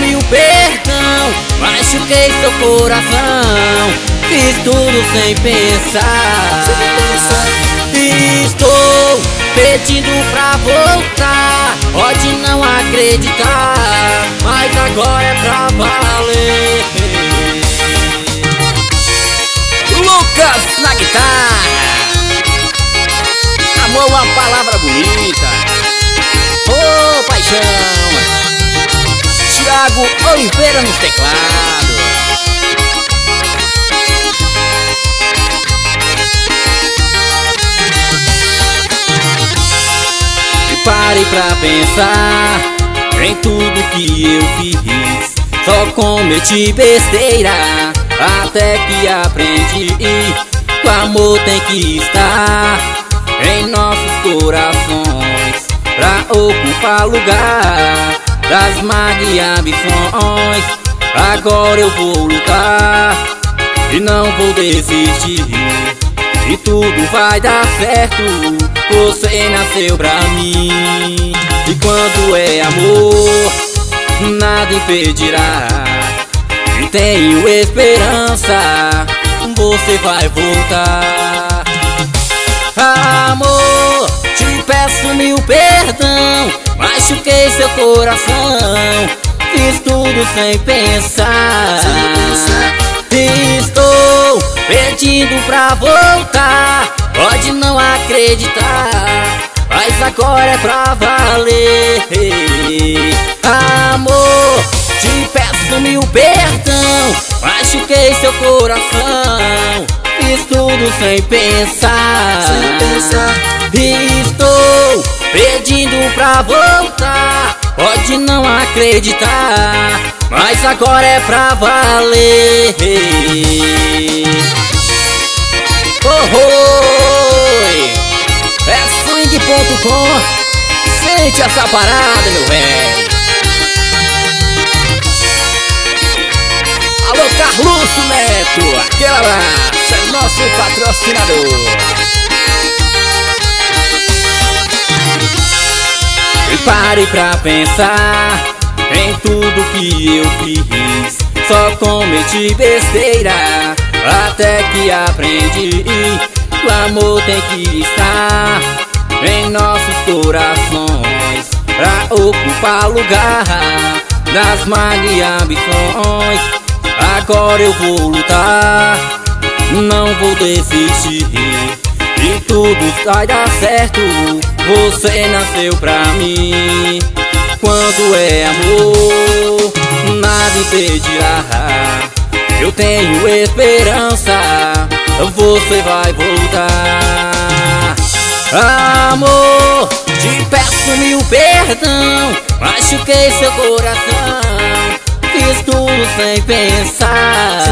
mil perdão, machuquei seu coração, fiz tudo sem pensar. Estou pedindo pra voltar, pode não acreditar, mas agora é pra valer. Lucas na guitarra. Amor é uma palavra bonita. Ô paixão. Thiago Oliveira nos teclados. E pare pra pensar em tudo que eu fiz. Só cometi besteira, até que aprendi que o amor tem que estar em nossos corações, pra ocupar lugar das mágoas e ambições. Agora eu vou lutar e não vou desistir, e tudo vai dar certo, você nasceu pra mim. E quando é amor, nada impedirá, e tenho esperança, você vai voltar. Amor, te peço mil perdão, machuquei seu coração, fiz tudo sem pensar. Estou pedindo pra voltar, pode não acreditar, mas agora é pra valer. Amor, te peço mil perdão, machuquei seu coração, fiz tudo sem pensar. Estou pedindo pra voltar, pode não acreditar, mas agora é pra valer. Oi, é swing.com, sente essa parada, meu velho. Alô, Carluxo Neto, aquele abraço, é nosso patrocinador. E pare pra pensar em tudo que eu fiz. Só cometi besteira, até que aprendi que o amor tem que estar em nossos corações, pra ocupar lugar das mágoas e ambições. Agora eu vou lutar, não vou desistir, e tudo vai dar certo, você nasceu pra mim. Quando é amor, nada impedirá, eu tenho esperança, você vai voltar. Amor, te peço mil perdão, machuquei seu coração, fiz tudo sem pensar.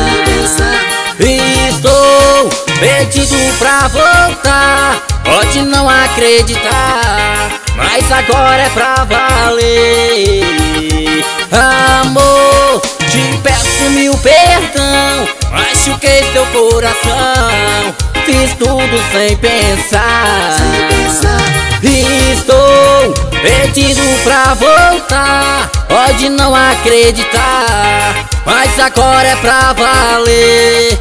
Estou pedindo pra voltar, pode não acreditar, mas agora é pra valer. Amor, te peço mil perdão, machuquei seu coração, fiz tudo sem pensar. Estou pedindo pra voltar, pode não acreditar, mas agora é pra valer.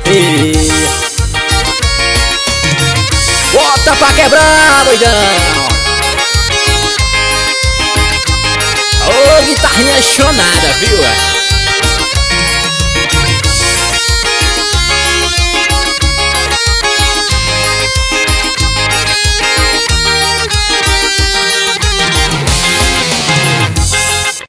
Bota pra quebrar, doidão. Ô, guitarrinha chonada, viu?